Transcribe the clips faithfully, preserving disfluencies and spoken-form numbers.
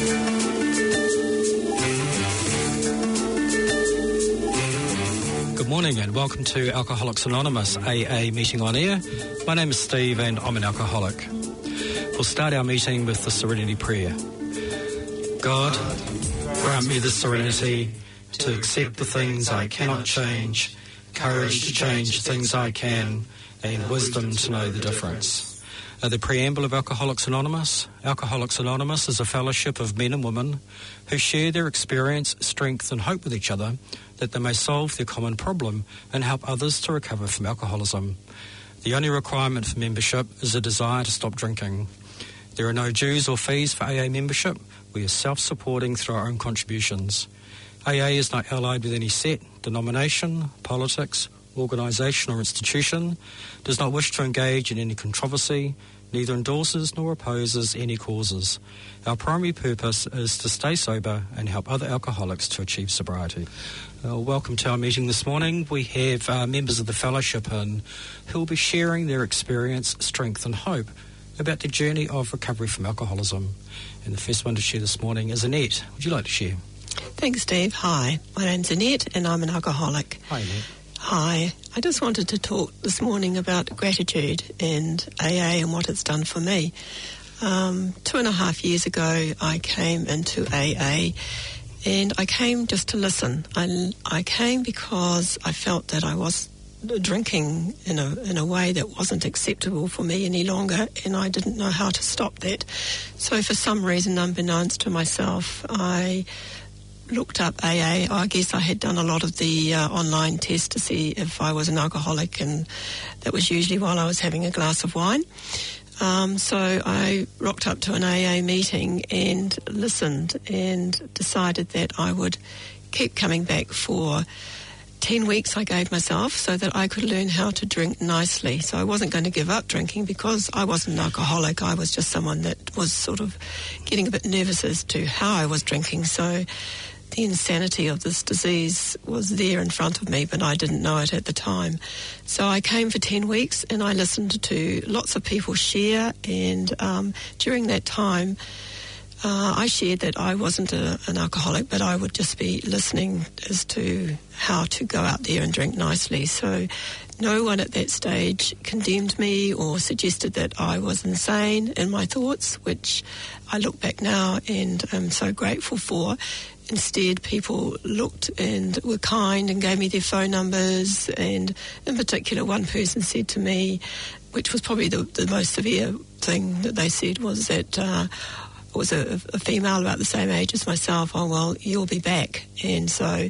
Good morning and welcome to Alcoholics Anonymous A A Meeting on Air. My name is Steve and I'm an alcoholic. We'll start our meeting with the Serenity Prayer. God, grant me the serenity to accept the things I cannot change, courage to change things I can, and wisdom to know the difference. Uh, the preamble of Alcoholics Anonymous. Alcoholics Anonymous is a fellowship of men and women who share their experience, strength and hope with each other that they may solve their common problem and help others to recover from alcoholism. The only requirement for membership is a desire to stop drinking. There are no dues or fees for A A membership. We are self-supporting through our own contributions. A A is not allied with any set, denomination, politics, organisation or institution, does not wish to engage in any controversy, neither endorses nor opposes any causes. Our primary purpose is to stay sober and help other alcoholics to achieve sobriety. Uh, welcome to our meeting this morning. We have uh, members of the fellowship in who will be sharing their experience, strength and hope about the journey of recovery from alcoholism. And the first one to share this morning is Annette. Would you like to share? Thanks, Steve. Hi, my name's Annette and I'm an alcoholic. Hi, Annette. Hi. I just wanted to talk this morning about gratitude and A A and what it's done for me. Um, two and a half years ago, I came into A A and I came just to listen. I, I came because I felt that I was drinking in a in a way that wasn't acceptable for me any longer, and I didn't know how to stop that. So for some reason, unbeknownst to myself, I looked up A A. I guess I had done a lot of the uh, online tests to see if I was an alcoholic, and that was usually while I was having a glass of wine. Um, so I rocked up to an A A meeting and listened and decided that I would keep coming back for ten weeks I gave myself so that I could learn how to drink nicely. So I wasn't going to give up drinking because I wasn't an alcoholic. I was just someone that was sort of getting a bit nervous as to how I was drinking. So the insanity of this disease was there in front of me, but I didn't know it at the time. So I came for ten weeks and I listened to lots of people share, and um, during that time uh, I shared that I wasn't a, an alcoholic, but I would just be listening as to how to go out there and drink nicely. So no one at that stage condemned me or suggested that I was insane in my thoughts, which I look back now and am so grateful for. Instead, people looked and were kind and gave me their phone numbers, and in particular one person said to me, which was probably the, the most severe thing that they said, was that uh, I was a, a female about the same age as myself. Oh, well, you'll be back. And so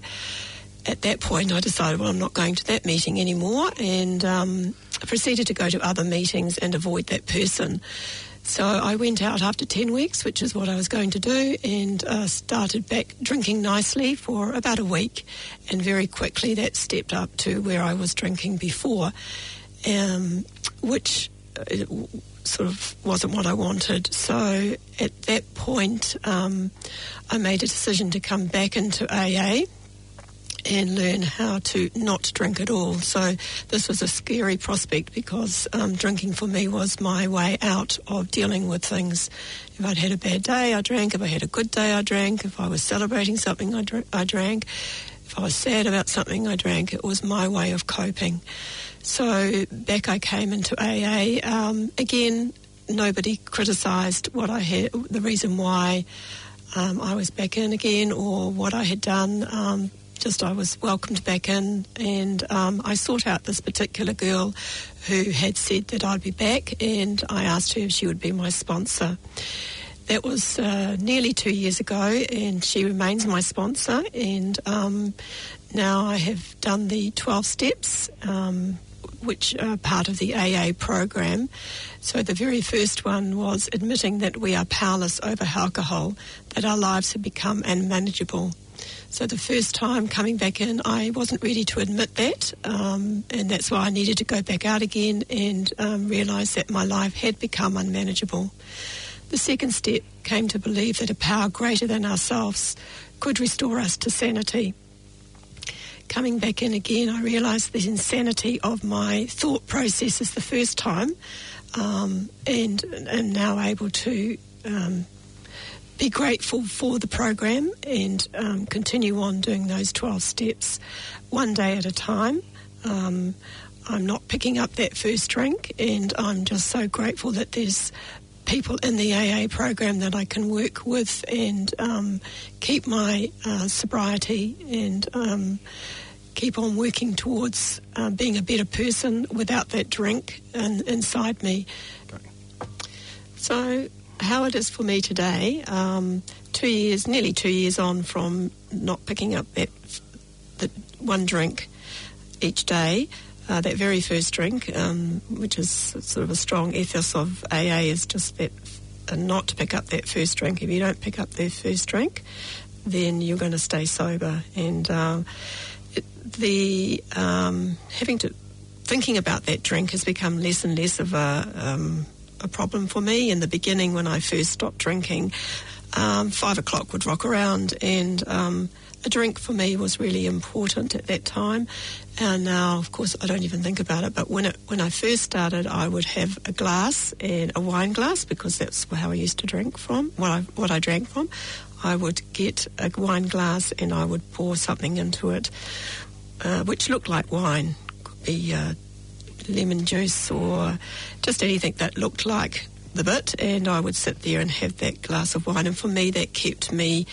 at that point I decided, well, I'm not going to that meeting anymore, and um, I proceeded to go to other meetings and avoid that person. So I went out after ten weeks, which is what I was going to do, and uh, started back drinking nicely for about a week. And very quickly that stepped up to where I was drinking before, um, which uh, sort of wasn't what I wanted. So at that point, um, I made a decision to come back into A A and learn how to not drink at all. So this was a scary prospect because um, drinking for me was my way out of dealing with things. If I'd had a bad day, I drank. If I had a good day, I drank. If I was celebrating something, I, dr- I drank. If I was sad about something, I drank. It was my way of coping. So back I came into A A. Um, again, nobody criticised what I had, the reason why um, I was back in again or what I had done. Um, Just I was welcomed back in, and um, I sought out this particular girl who had said that I'd be back, and I asked her if she would be my sponsor. That was uh, nearly two years ago, and she remains my sponsor, and um, now I have done the twelve steps, um, which are part of the A A program. So the very first one was admitting that we are powerless over alcohol, that our lives have become unmanageable. So the first time coming back in, I wasn't ready to admit that, um, and that's why I needed to go back out again and um, realise that my life had become unmanageable. The second step came to believe that a power greater than ourselves could restore us to sanity. Coming back in again, I realised the insanity of my thought processes the first time, um, and am now able to um, be grateful for the program and um, continue on doing those twelve steps one day at a time. Um, I'm not picking up that first drink, and I'm just so grateful that there's people in the A A program that I can work with and um, keep my uh, sobriety and um, keep on working towards uh, being a better person without that drink in, inside me. Okay. So how it is for me today, um, two years, nearly two years on from not picking up that, that one drink each day, uh, that very first drink, um, which is sort of a strong ethos of A A, is just that uh, not to pick up that first drink. If you don't pick up that first drink, then you're going to stay sober. And uh, it, the um, having to thinking about that drink has become less and less of a um, a problem for me. In the beginning, when I first stopped drinking, um, five o'clock would rock around, and um, a drink for me was really important at that time. And now, of course, I don't even think about it. But when it when I first started, I would have a glass and a wine glass, because that's how I used to drink from. What I what I drank from, I would get a wine glass and I would pour something into it, uh, which looked like wine. Could be Uh, lemon juice or just anything that looked like the bit, and I would sit there and have that glass of wine. And for me, that kept me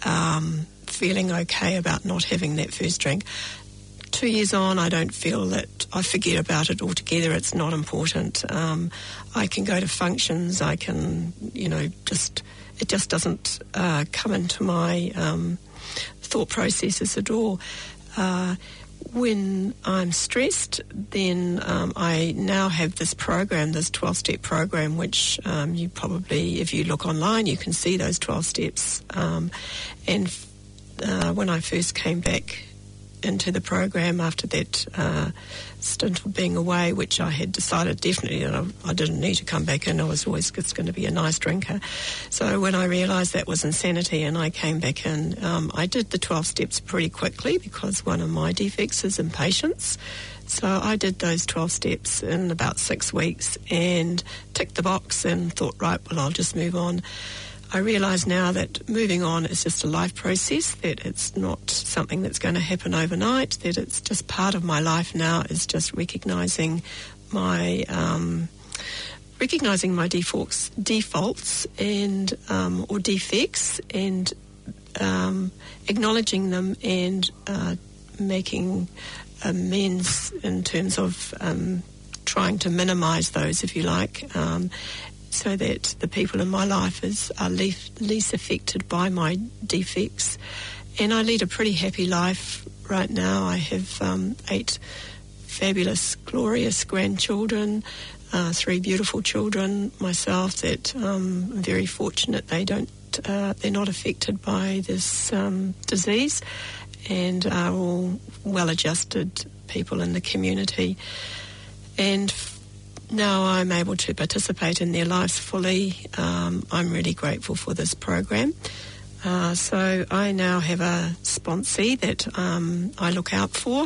um, feeling okay about not having that first drink. Two years on, I don't feel that I forget about it altogether. It's not important. Um, I can go to functions. I can, you know, just it just doesn't uh, come into my um, thought processes at all. Uh, When I'm stressed, then um, I now have this program, this twelve-step program, which um, you probably, if you look online, you can see those twelve steps. Um, and uh, when I first came back into the program after that uh, stint of being away, which I had decided definitely that I, I didn't need to come back in. I was always just going to be a nice drinker. So when I realised that was insanity and I came back in, um, I did the twelve steps pretty quickly, because one of my defects is impatience. So I did those twelve steps in about six weeks and ticked the box and thought, right, well, I'll just move on. I realise now that moving on is just a life process, that it's not something that's going to happen overnight, that it's just part of my life now, is just recognising my um, recognising my defaults, defaults and um, or defects, and um, acknowledging them and uh, making amends in terms of um, trying to minimise those, if you like. Um, so that the people in my life is, are least, least affected by my defects. And I lead a pretty happy life right now. I have um, eight fabulous, glorious grandchildren, uh, three beautiful children myself that um, I'm very fortunate they don't, uh, they're not affected by this um, disease, and are all well-adjusted people in the community. And now I'm able to participate in their lives fully. Um, I'm really grateful for this program. Uh, so I now have a sponsee that um, I look out for,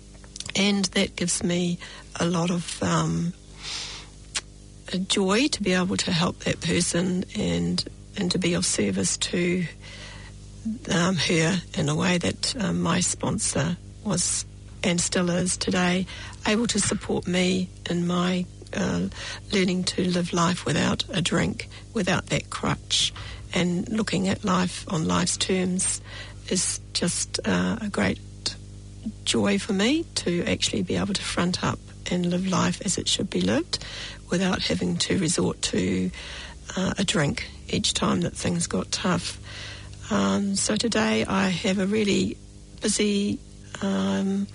and that gives me a lot of um, a joy to be able to help that person and and to be of service to um, her in a way that um, my sponsor was and still is today, able to support me in my Uh, learning to live life without a drink, without that crutch, and looking at life on life's terms is just uh, a great joy for me, to actually be able to front up and live life as it should be lived without having to resort to uh, a drink each time that things got tough. Um, so today I have a really busy, um,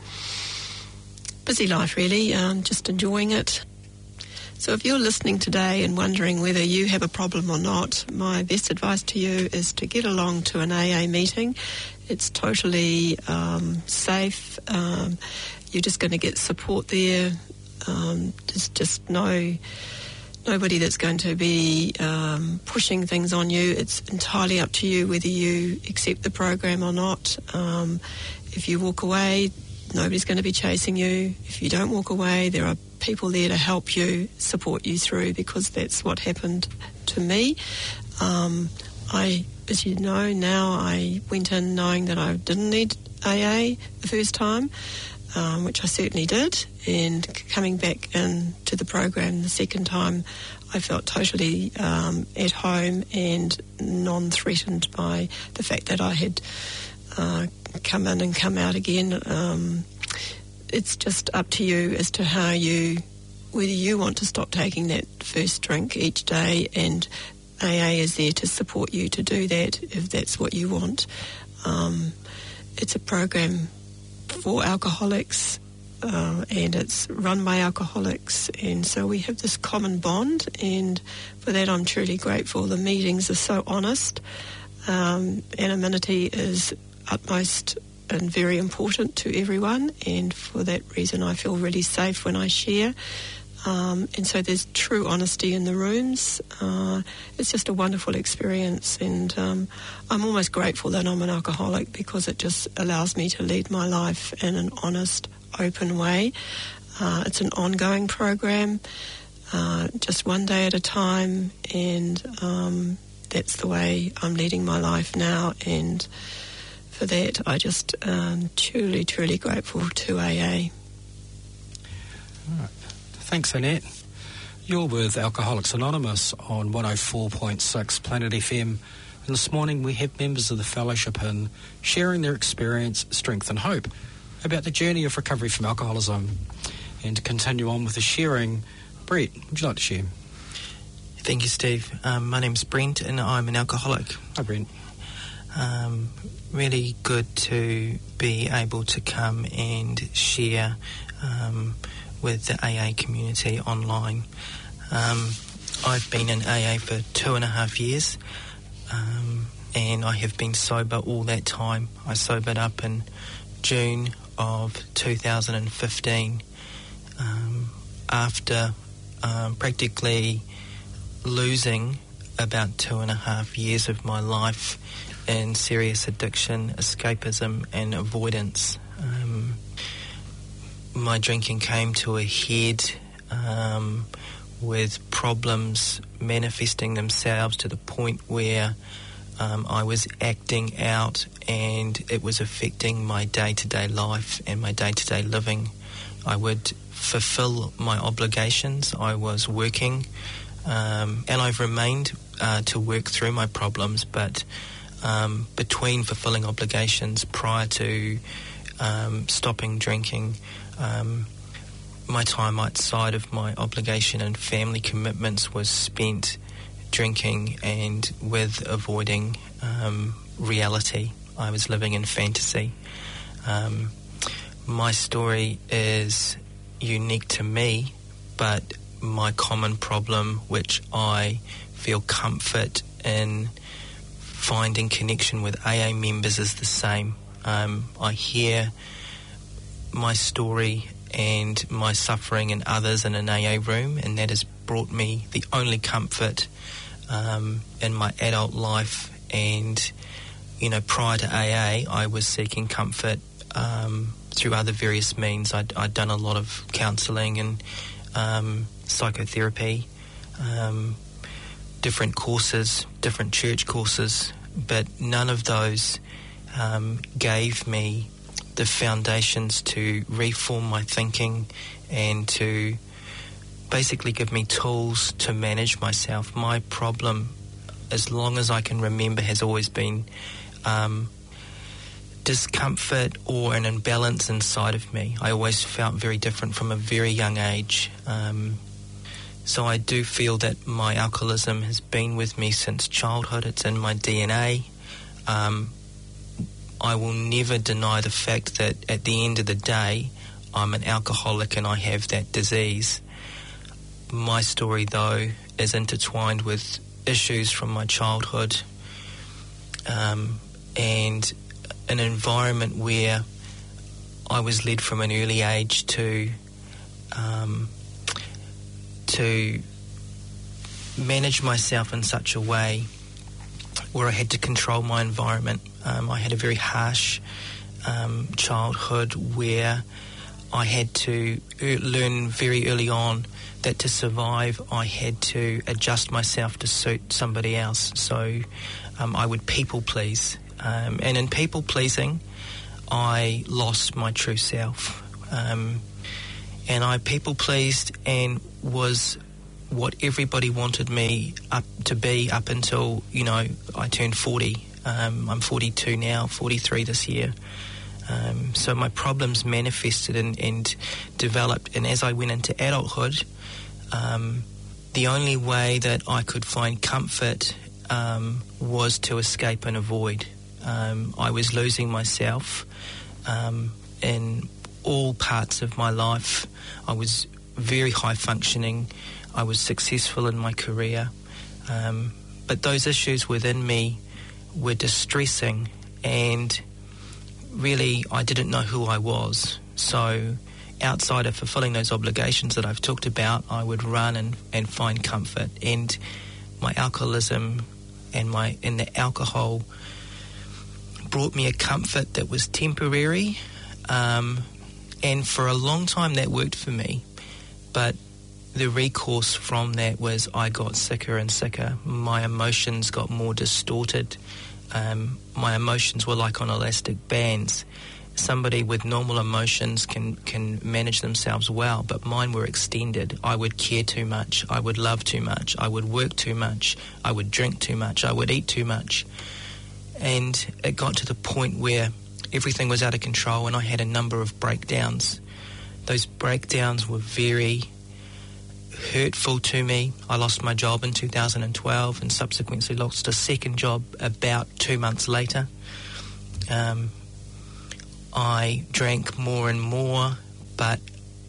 busy life really, um, just enjoying it. So if you're listening today and wondering whether you have a problem or not, my best advice to you is to get along to an A A meeting. It's totally um, safe. Um, you're just going to get support there. Um, there's just no nobody that's going to be um, pushing things on you. It's entirely up to you whether you accept the program or not. Um, if you walk away, nobody's going to be chasing you. If you don't walk away, there are people there to help you, support you through, because that's what happened to me. Um, I, as you know, now I went in knowing that I didn't need A A the first time, um, which I certainly did, and coming back into the program the second time, I felt totally um, at home and non-threatened by the fact that I had uh, come in and come out again. Um, it's just up to you as to how you, whether you want to stop taking that first drink each day, and A A is there to support you to do that if that's what you want. Um, it's a program for alcoholics, uh, and it's run by alcoholics, and so we have this common bond, and for that I'm truly grateful. The meetings are so honest. Um, anonymity is utmost and very important to everyone, and for that reason I feel really safe when I share. Um, and so there's true honesty in the rooms. Uh, it's just a wonderful experience, and um, I'm almost grateful that I'm an alcoholic, because it just allows me to lead my life in an honest, open way. Uh, it's an ongoing program, uh, just one day at a time, and um, that's the way I'm leading my life now, and for that I just um, truly, truly grateful to A A. All right. Thanks, Annette. You're with Alcoholics Anonymous on one oh four point six Planet F M. And this morning we have members of the fellowship in sharing their experience, strength and hope about the journey of recovery from alcoholism. And to continue on with the sharing, Brett, would you like to share? Thank you, Steve. Um, my name's Brent and I'm an alcoholic. Hi, Brent. Um, really good to be able to come and share um, with the A A community online. Um, I've been in A A for two and a half years, um, and I have been sober all that time. I sobered up in June of two thousand fifteen um, after um, practically losing about two and a half years of my life in serious addiction, escapism and avoidance. Um, my drinking came to a head um, with problems manifesting themselves to the point where um, I was acting out, and it was affecting my day-to-day life and my day-to-day living. I would fulfill my obligations. I was working, um, and I've remained uh, to work through my problems, but um, between fulfilling obligations prior to um, stopping drinking, Um, my time outside of my obligation and family commitments was spent drinking and with avoiding um, reality. I was living in fantasy. Um, my story is unique to me, but my common problem, which I feel comfort in finding connection with A A members, is the same. Um, I hear my story and my suffering in others in an A A room, and that has brought me the only comfort um, in my adult life. And, you know, prior to A A, I was seeking comfort um, through other various means. I'd, I'd done a lot of counselling and um, psychotherapy, um, different courses, different church courses, but none of those um, gave me the foundations to reform my thinking and to basically give me tools to manage myself. My problem, as long as I can remember, has always been um, discomfort or an imbalance inside of me. I always felt very different from a very young age. Um, so I do feel that my alcoholism has been with me since childhood. It's in my D N A. Um, I will never deny the fact that at the end of the day, I'm an alcoholic and I have that disease. My story, though, is intertwined with issues from my childhood um, and an environment where I was led from an early age to um, to manage myself in such a way where I had to control my environment. Um, I had a very harsh um, childhood where I had to er- learn very early on that to survive I had to adjust myself to suit somebody else. So Um, I would people please. Um, and in people pleasing, I lost my true self. Um, and I people pleased and was what everybody wanted me up to be up until, you know, I turned forty. Um, I'm forty-two now, forty-three this year. Um, so my problems manifested and, and developed. And as I went into adulthood, um, the only way that I could find comfort um, was to escape and avoid. Um, I was losing myself um, in all parts of my life. I was very high functioning. I was successful in my career. Um, but those issues within me were distressing, and really I didn't know who I was. So outside of fulfilling those obligations that I've talked about, I would run and, and find comfort. And my alcoholism and my and the alcohol brought me a comfort that was temporary, um, and for a long time that worked for me. But the recourse from that was I got sicker and sicker. My emotions got more distorted. Um, my emotions were like on elastic bands. Somebody with normal emotions can, can manage themselves well, but mine were extended. I would care too much. I would love too much. I would work too much. I would drink too much. I would eat too much. And it got to the point where everything was out of control, and I had a number of breakdowns. Those breakdowns were very hurtful to me. I lost my job in two thousand twelve and subsequently lost a second job about two months later. Um, I drank more and more, but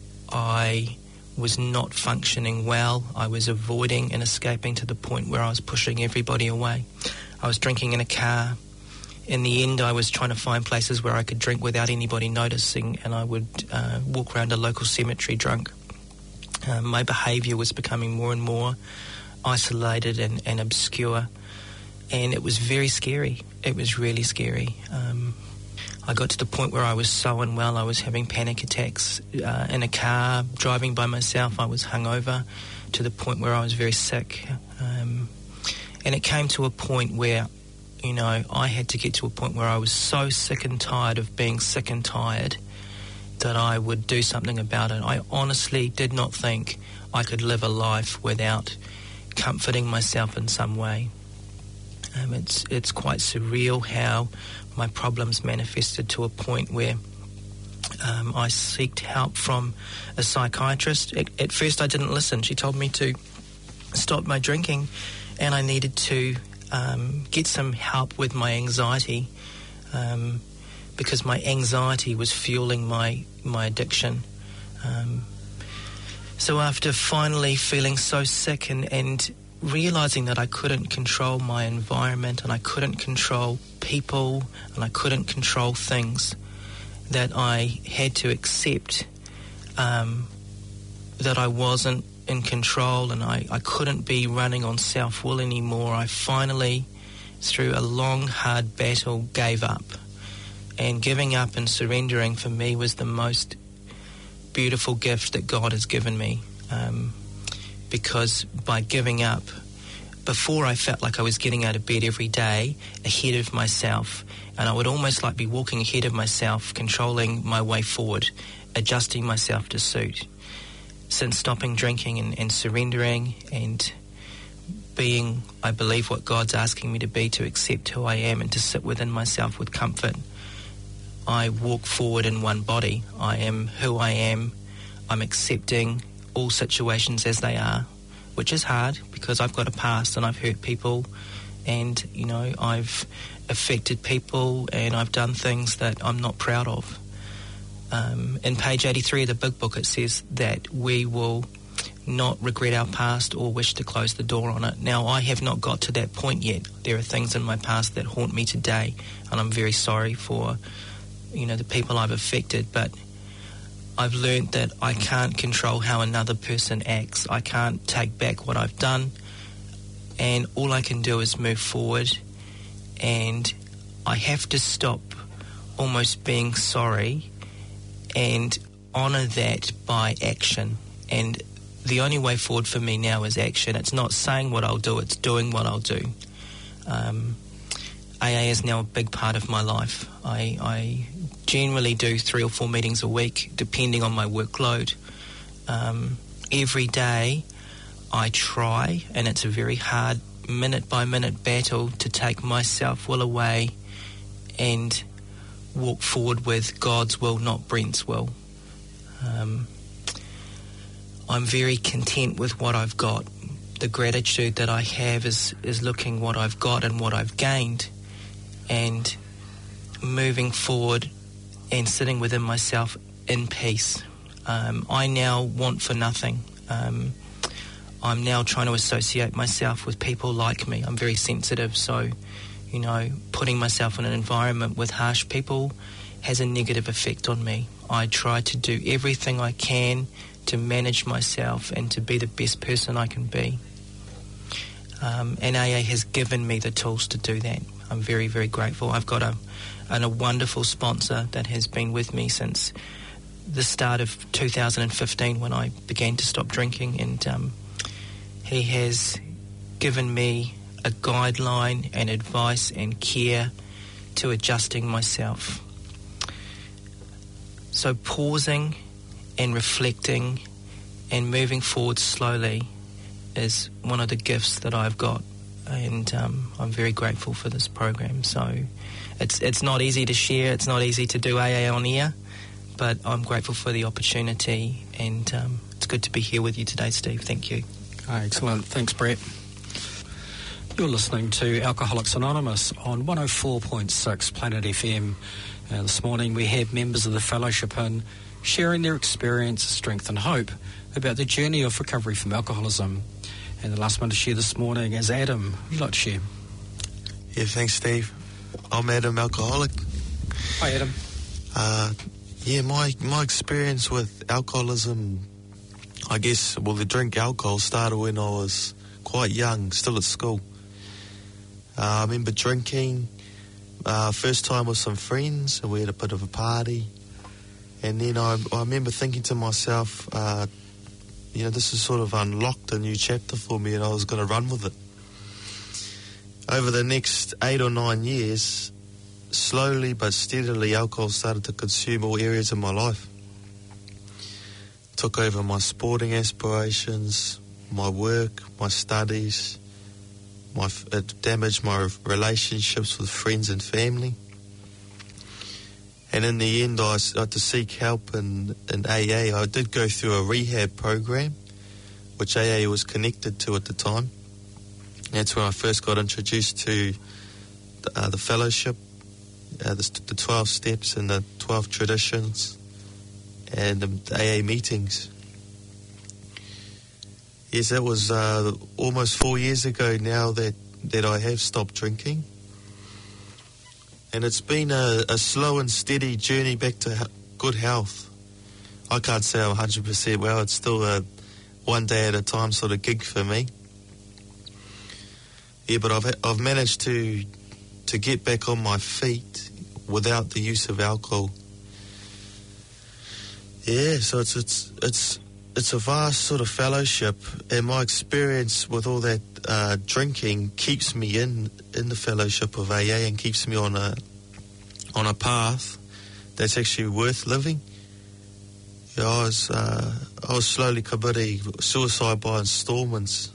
I was not functioning well. I was avoiding and escaping to the point where I was pushing everybody away. I was drinking in a car. In the end, I was trying to find places where I could drink without anybody noticing, and I would uh, walk around a local cemetery drunk. Uh, my behaviour was becoming more and more isolated and, and obscure, and it was very scary. It was really scary. Um, I got to the point where I was so unwell, I was having panic attacks uh, in a car, driving by myself. I was hungover to the point where I was very sick. Um, and it came to a point where, you know, I had to get to a point where I was so sick and tired of being sick and tired that I would do something about it. I honestly did not think I could live a life without comforting myself in some way. Um, it's it's quite surreal how my problems manifested to a point where um, I sought help from a psychiatrist. At, at first I didn't listen. She told me to stop my drinking, and I needed to um, get some help with my anxiety, um, because my anxiety was fueling my, my addiction. Um, so after finally feeling so sick and, and realising that I couldn't control my environment and I couldn't control people and I couldn't control things, that I had to accept um, that I wasn't in control and I, I couldn't be running on self-will anymore, I finally, through a long, hard battle, gave up. And giving up and surrendering for me was the most beautiful gift that God has given me. Um, because by giving up, before I felt like I was getting out of bed every day ahead of myself, and I would almost like be walking ahead of myself, controlling my way forward, adjusting myself to suit. Since stopping drinking and, and surrendering and being, I believe, what God's asking me to be, to accept who I am and to sit within myself with comfort, I walk forward in one body. I am who I am. I'm accepting all situations as they are, which is hard because I've got a past and I've hurt people and, you know, I've affected people and I've done things that I'm not proud of. Um, in page eighty-three of the Big Book, it says that we will not regret our past or wish to close the door on it. Now, I have not got to that point yet. There are things in my past that haunt me today, and I'm very sorry for, you know, the people I've affected, but I've learned that I can't control how another person acts. I can't take back what I've done, and all I can do is move forward, and I have to stop almost being sorry and honour that by action. And the only way forward for me now is action. It's not saying what I'll do, it's doing what I'll do. Um, A A is now a big part of my life. I, I generally do three or four meetings a week, depending on my workload. Um, every day I try, and it's a very hard minute-by-minute battle to take myself will away and walk forward with God's will, not Brent's will. Um, I'm very content with what I've got. The gratitude that I have is, is looking what I've got and what I've gained and moving forward and sitting within myself in peace. Um, I now want for nothing. Um, I'm now trying to associate myself with people like me. I'm very sensitive, so, you know, putting myself in an environment with harsh people has a negative effect on me. I try to do everything I can to manage myself and to be the best person I can be. Um, and A A has given me the tools to do that. I'm very, very grateful. I've got a, and a wonderful sponsor that has been with me since the start of two thousand fifteen when I began to stop drinking, and um, he has given me a guideline and advice and care to adjusting myself. So pausing and reflecting and moving forward slowly is one of the gifts that I've got, and um, I'm very grateful for this program. So it's it's not easy to share, it's not easy to do A A on air, but I'm grateful for the opportunity, and um, it's good to be here with you today, Steve. Thank you. Oh, excellent. Thanks, Brett. You're listening to Alcoholics Anonymous on one oh four point six Planet F M. Uh, this morning we have members of the fellowship in sharing their experience, strength and hope about the journey of recovery from alcoholism. And the last one to share this morning is Adam. Would you like to share? Yeah, thanks, Steve. I'm Adam, alcoholic. Hi, Adam. Uh, yeah, my my experience with alcoholism, I guess, well, the drink alcohol started when I was quite young, still at school. Uh, I remember drinking, uh, first time with some friends, and we had a bit of a party. And then I, I remember thinking to myself, uh, you know, this has sort of unlocked a new chapter for me, and I was going to run with it. Over the next eight or nine years, slowly but steadily, alcohol started to consume all areas of my life. Took over my sporting aspirations, my work, my studies. My, it damaged my relationships with friends and family. And in the end, I had to seek help in, in A A. I did go through a rehab program, which A A was connected to at the time. That's when I first got introduced to uh, the fellowship, uh, the, the twelve steps and the twelve traditions, and the A A meetings. Yes, that was uh, almost four years ago now that, that I have stopped drinking. And it's been a, a slow and steady journey back to he- good health. I can't say I'm one hundred percent well. It's still a one day at a time sort of gig for me. Yeah, but I've I've managed to to get back on my feet without the use of alcohol. Yeah, so it's it's it's it's a vast sort of fellowship, and my experience with all that uh, drinking keeps me in, in the fellowship of A A and keeps me on a on a path that's actually worth living. Yeah, I was uh, I was slowly committing suicide by installments.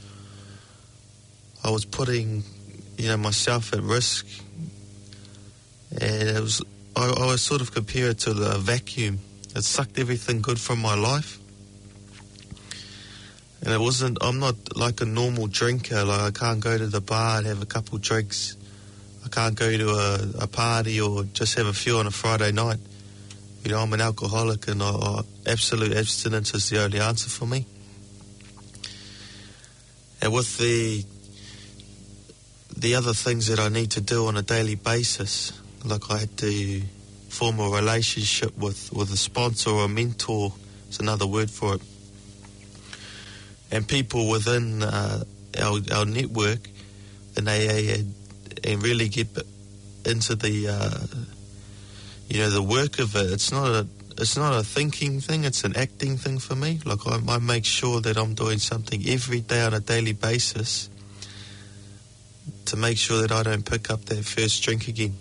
I was putting, you know, myself at risk, and it was I, I was sort of compared to the vacuum. It sucked everything good from my life. And it wasn't, I'm not like a normal drinker. Like, I can't go to the bar and have a couple of drinks. I can't go to a, a party or just have a few on a Friday night. You know, I'm an alcoholic, and I, I, absolute abstinence is the only answer for me. And with the the other things that I need to do on a daily basis, like I had to form a relationship with, with a sponsor or a mentor, is another word for it. And people within uh, our, our network in A A, and, and really get into the uh, you know the work of it. It's not a it's not a thinking thing; it's an acting thing for me. Like I, I make sure that I'm doing something every day on a daily basis to make sure that I don't pick up that first drink again.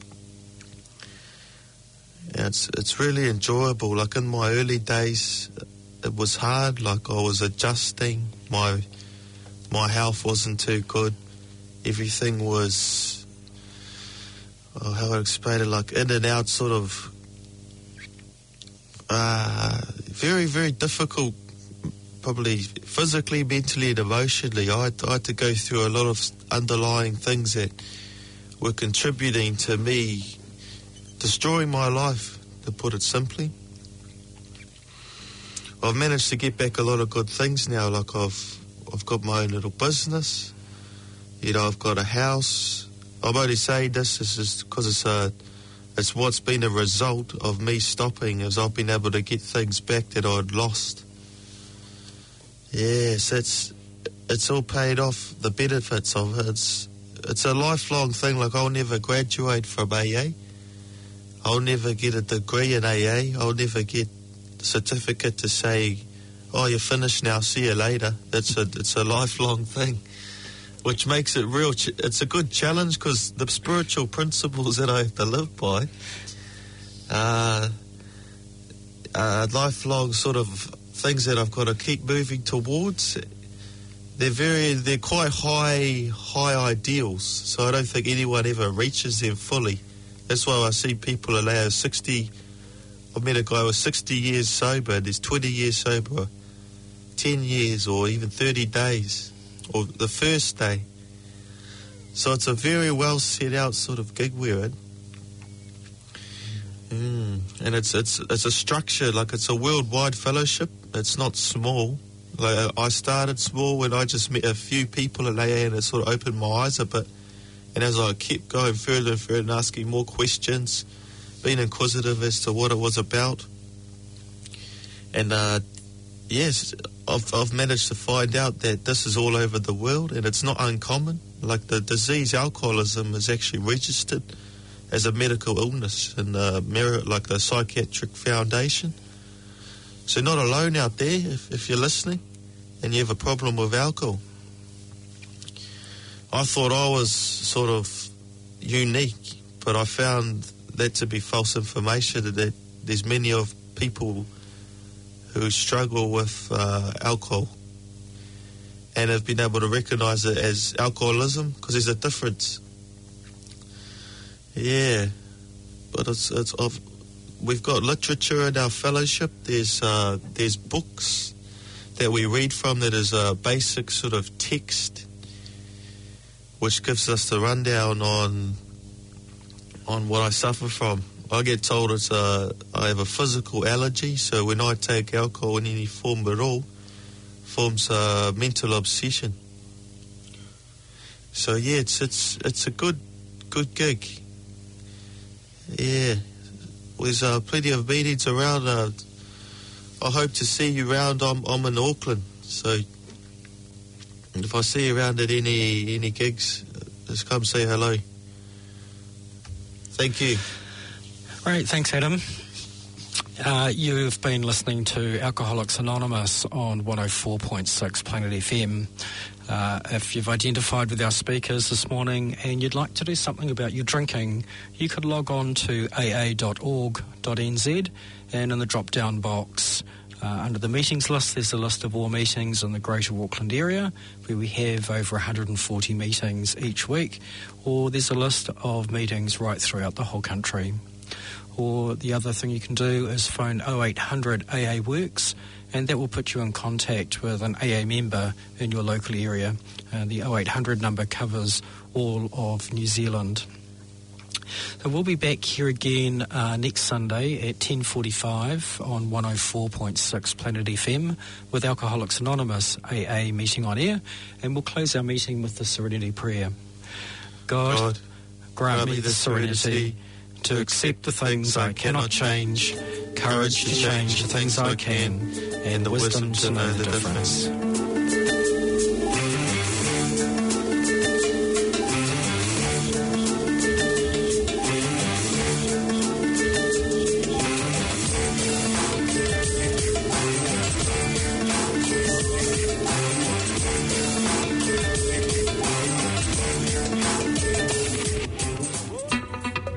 And it's it's really enjoyable. Like in my early days, it was hard. Like I was adjusting. My my health wasn't too good. Everything was, oh, how would I explain it? Like in and out, sort of. Uh, very very difficult. Probably physically, mentally, and emotionally. I had, I had to go through a lot of underlying things that were contributing to me destroying my life, to put it simply. I've managed to get back a lot of good things now. Like I've, I've got my own little business. You know, I've got a house. I'm only saying this is because it's a, it's what's been a result of me stopping, as I've been able to get things back that I'd lost. Yes, it's it's all paid off, the benefits of it. It's, it's a lifelong thing. Like I'll never graduate from A A. I'll never get a degree in A A. I'll never get a certificate to say, oh, you're finished now, see you later. It's a, it's a lifelong thing, which makes it real. Ch- it's a good challenge because the spiritual principles that I have to live by are uh, lifelong sort of things that I've got to keep moving towards. They're very, they're quite high, high ideals. So I don't think anyone ever reaches them fully. That's why I see people allow sixty. I met a guy who was sixty years sober, and he's twenty years sober, ten years, or even thirty days, or the first day. So it's a very well set out sort of gig we're in. Mm. And it's it's it's a structure, like it's a worldwide fellowship. It's not small. Like I started small when I just met a few people in A A, and it sort of opened my eyes a bit. And as I kept going further and further and asking more questions, being inquisitive as to what it was about, and uh, yes, I've I've managed to find out that this is all over the world, and it's not uncommon. Like the disease alcoholism is actually registered as a medical illness in the Merit, like the Psychiatric Foundation. So not alone out there if, if you're listening and you have a problem with alcohol. I thought I was sort of unique, but I found that to be false information, that there's many of people who struggle with uh, alcohol and have been able to recognise it as alcoholism, because there's a difference. Yeah, but it's it's of we've got literature in our fellowship. There's uh, there's books that we read from that is a basic sort of text, which gives us the rundown on on what I suffer from. I get told it's a I have a physical allergy, so when I take alcohol in any form at all, forms a mental obsession. So yeah, it's it's it's a good good gig. Yeah, there's uh, plenty of meetings around. Uh, I hope to see you around. I'm, I'm in Auckland, so if I see you around at any any gigs, just come say hello. Thank you. Great, thanks, Adam. Uh, you've been listening to Alcoholics Anonymous on one oh four point six Planet F M. Uh, if you've identified with our speakers this morning and you'd like to do something about your drinking, you could log on to a a dot org dot n z, and in the drop-down box uh, under the meetings list, there's a list of all meetings in the Greater Auckland area, where we have over one hundred forty meetings each week, or there's a list of meetings right throughout the whole country. Or the other thing you can do is phone oh eight hundred A A Works, and that will put you in contact with an A A member in your local area. Uh, the oh eight hundred number covers all of New Zealand. So we'll be back here again uh, next Sunday at ten forty-five on one oh four point six Planet F M with Alcoholics Anonymous A A meeting on air, and we'll close our meeting with the Serenity Prayer. God, God grant me the serenity, serenity to accept the things I cannot change, courage to change the things I can, and the wisdom to know the difference.